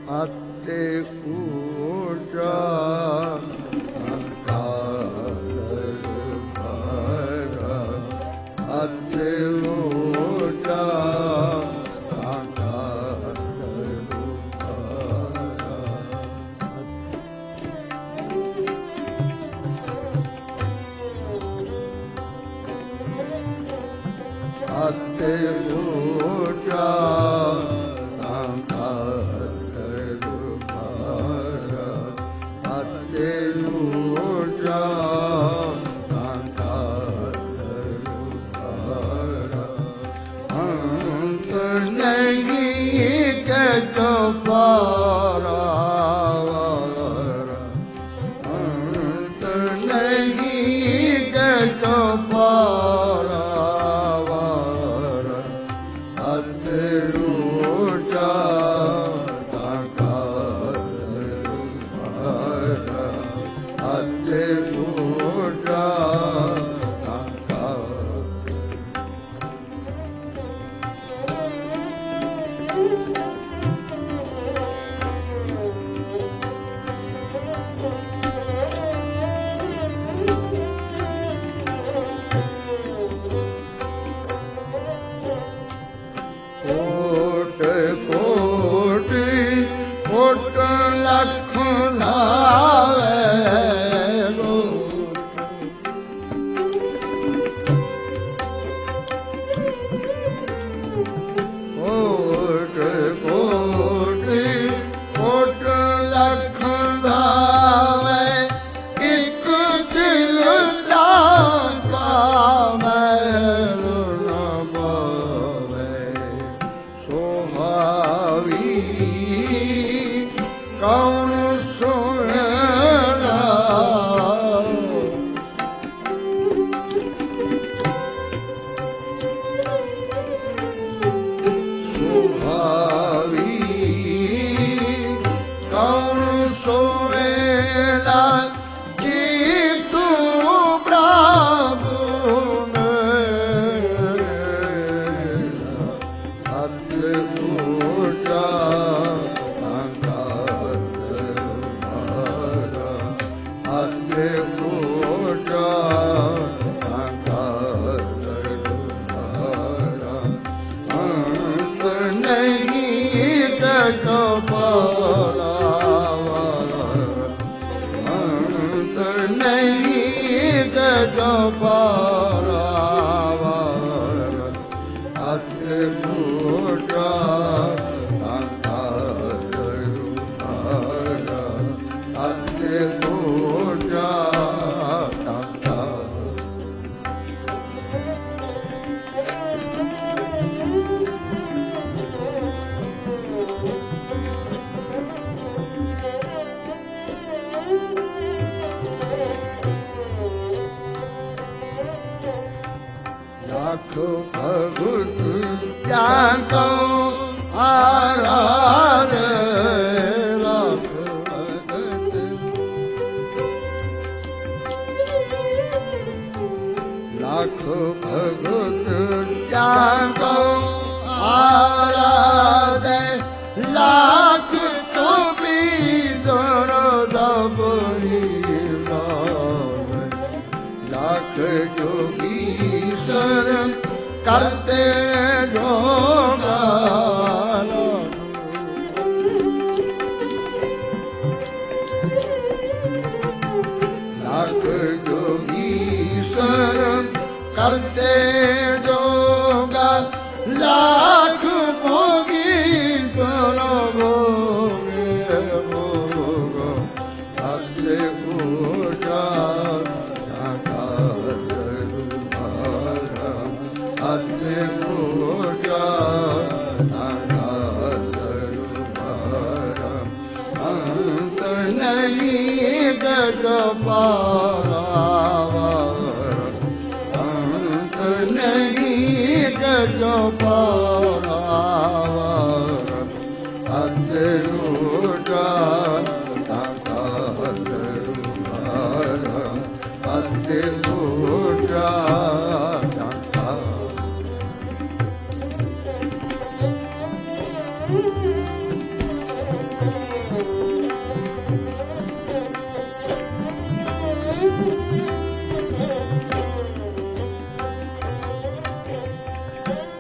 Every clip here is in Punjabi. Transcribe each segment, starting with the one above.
ਅਤੇ ਊਰਜਾ ਅਤੇ ਊਰਜਾ ਅਤੇ ਊਰਜਾ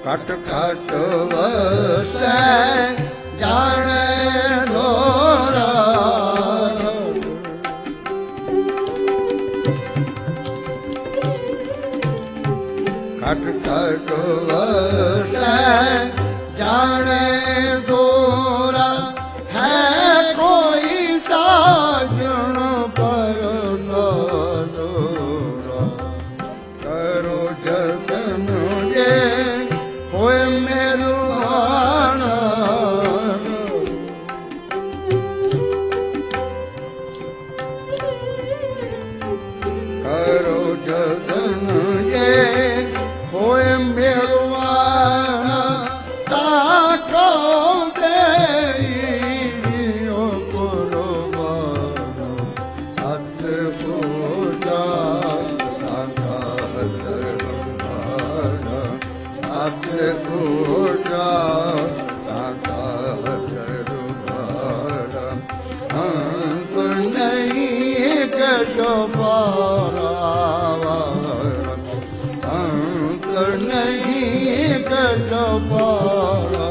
ਘਟ ਘਟ ਵਸੈ ਜਾਣੈ ਧੋਰਾ ਘਟ ਘਟ ਵਸੈ ਜਾਣੈ ਧੋਰਾ ਹੈ ਕੋਈ ਸਾਜਣ ਪਰ ਦੋਰਾ ਕਰੋ ਜਤਨ ਜੇ ਹੋਏ ਮੇਰਵਾਨਾ ਕਰੋ ਜਤਨ ਜੇ ਹੋਏ ਮੇਰਵਾਨਾ ਤਾ ਕੋ ਦੇਈ ਜਿਉ ਕੁਰਬਾਨਾ ਹੱਥ ਪੂਜਾ ਤਾਕਾ ਦਰਬਾਨਾ ਹੱਥ ਪੂਜਾ ਤਾਕਾ ਦਰਬਾਨਾ ਅੰਤ ਨਹੀਂ ਕਛੁ ਪਾਰਾ ਅੰਤ ਨਹੀਂ ਕਛੁ ਪਾਰਾ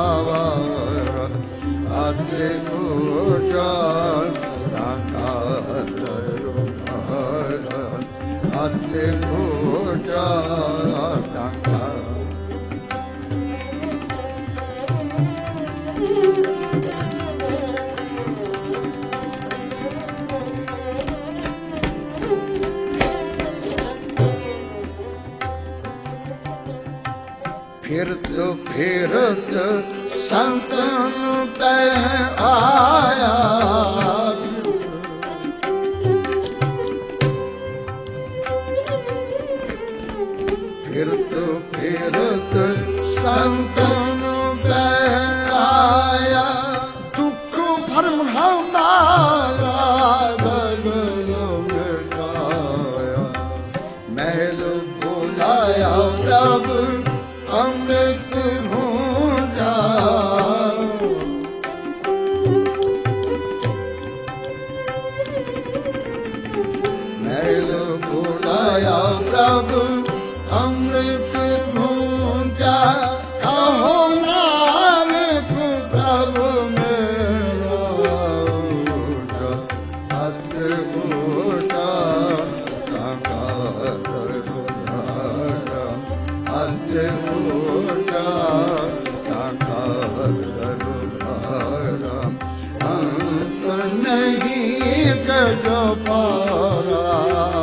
ਹੱਥ ਪੂਜਾ ਤਾਕਾ ਦਰਬਾਨਾ ਹੱਥ ਪੂਜਾ ਤਾਕਾ ਫਿਰਤ ਫਿਰਤ ਸੰਤਨ ਪੈ ਆਇਆ ਫਿਰਤ ਫਿਰਤ ਸੰਤਨ ਪੈ ਆਇਆ ਦੁੱਖ ਭਰਮ ਹਮਾਰਾ ਗਗਨ ਮਿਟਾਇਆ ਮਹਿਲ ਬੁਲਾਇਆ ਪ੍ਰਭ ਅੰਮ੍ਰਿਤ ਹੋ ਜਾ ਮਹਿਲ ਬੁਲਾਇਆ ਪ੍ਰਭ ਅੰਮ੍ਰਿਤ ਹੋ ਜਾ ਕਹੋ ਨਾਨਕ ਪ੍ਰਭ ਮੇਰਾ ਹੋਜਾ ਹੱਥ ਹੋਜਾ ਤਾਕਾ ਦਰਬਾਨਾ ਹੱਥ ਹੋਜਾ ਤਾਕਾ ਦਰਬਾਨਾ ਅੰਤ ਨਹੀਂ ਕਛੁ ਪਾਰਾ